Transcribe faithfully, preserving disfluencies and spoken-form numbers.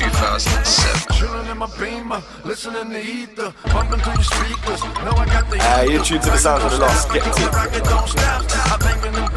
two thousand seven. Uh, you're tuned to the sound of the lost. Get to it.